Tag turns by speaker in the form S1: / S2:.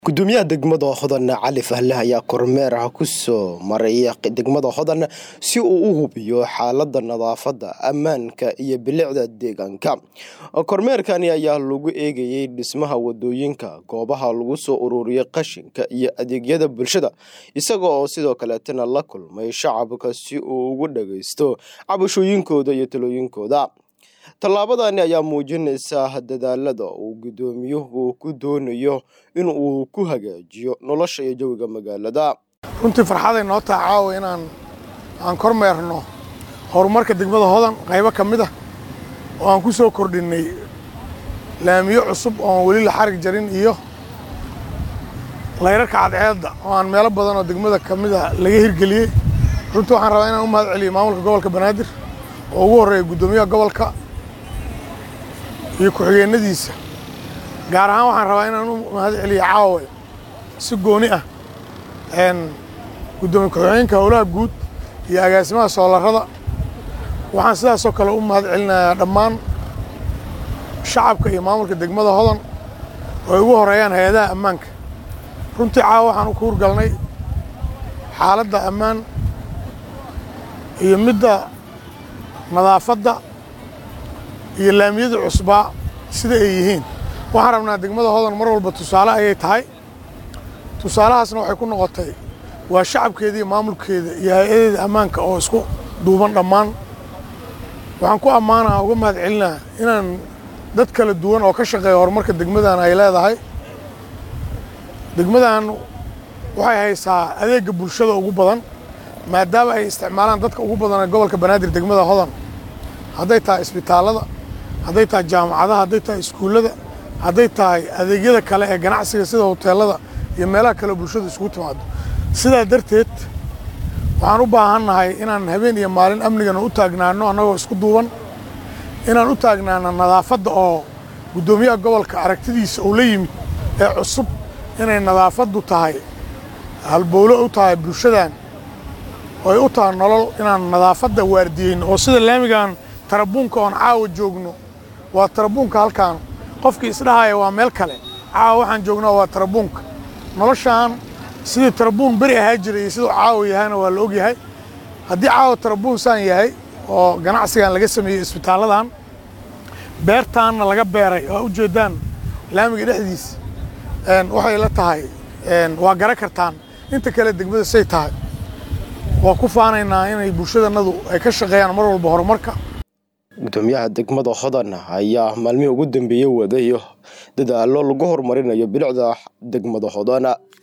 S1: gudoomiyaha degmada Hodan Cali Fahle ayaa kormeer ku soo maray degmada Hodan si uu u hubiyo xaaladda nadaafadda, ammaanka iyo bilicda deegaanka. Kormeerkan ayaa lagu eegayay dhismaha wadooyinka, goobaha lagu soo ururiyo qashinka iyo adeegyada bulshada, isagoo sidoo kale la kulmay shacabka si uu ugu dhageysto cabashooyinkooda iyo talooyinkooda. Tallaabadani ayaa muujinaysa dadaalada uu gudoomiyuhu ku doonayo in uu ku hagaajiyo nolosha iyo jawiga magaalada.
S2: runtii farxad noo tahay inaan kormeerno horumarka degmada Hodan qaybo kamid ah oo aan ku soo kordhinay laamiyo cusub oo wali la xarig jarin iyo layrarka cadceedda oo aan meelo badan oo degmada kamid ah laga hirgeliyay. runtii waxaan rabaa inaan u mahad celiyo maamulka gobolka Banaadir oo ugu horeeyay gudoomiyaha gobolka iyo ku-xigeenadiisa. gaar ahaan waxaan rabaa inaan u mahad celiyo caawa si gooni ah gudoomiyaha ku-xigeenka howlaha guud iyo agaasimaha soolarada. waxaan sidaas oo kale u mahad celinayaa dhammaan shacabka iyo maamulka degmada Hodan oo ugu horeeyaan hay'adaha ammaanka. runtii caawa waxaan ku hurgalnay xaaladda ammaan iyo midda nadaafadda iyo laamiyada cusbaa sida ay yihiin. waxaan rabnaa degmada Hodan mar walba tusaale ayay tahay. tusaalahaasna waxay ku noqotay waa shacabkeeda iyo maamulkeeda iyo hay'adaha ammaanka oo isku duuban dhammaan. waxaan ku ammaanaa uga mahad celinaa inaan dad kala duwan oo ka shaqeeya horumarka degmadan ay leedahay. degmadan waxay haysaa adeegga bulshada ugu badan maadaama ay isticmaalaan dadka ugu badan ee gobolka Banaadir. degmada Hodan hadday tahay isbitaalada, hadday tahay jaamacadaha, hadday tahay iskuullada, hadday tahay adeegyada kale ee ganacsiga sida hoteelada iyo meelaha kale bulshada isugu timaado. sidaa darteed waxaan u baahannahay inaan habeen iyo maalin amnigan u taagnaano annagoo isku duuban, inaan u taagnaano nadaafadda oo gudoomiyaha gobolka aragtidiisa uu la yimid ee cusub inay nadaafaddu tahay halbowlo u tahay bulshadan oo ay u tahay nolol. inaan nadaafadda waardiyeyno oo sida laamigan tarabuunka oon caawa joogno waa tarabuunka halkaan qofkii isdhahaya waa meel kale. caawa waxaan joognaa waa tarabuunka noloshaan sidii tarabuun beri ahaa jiray iyo siduu caawa yahayna waa la ogyahay. haddii caawa tarabuun saan yahay oo ganacsigan laga sameeyey isbitaaladan beertaanna laga beeray oo ujeedaan laamiga dhexdiisa waxay la tahay waa garan kartaan inta kale degmada say tahay. waa ku faanaynaa inay bulshadannadu ay ka shaqeeyaan mar walba horumarka.
S1: gudoomiyaha degmada Hodan ayaa maalmihii ugu dambeeyay wadayo dadaalo lagu horumarinayo bilicda degmada Hodan.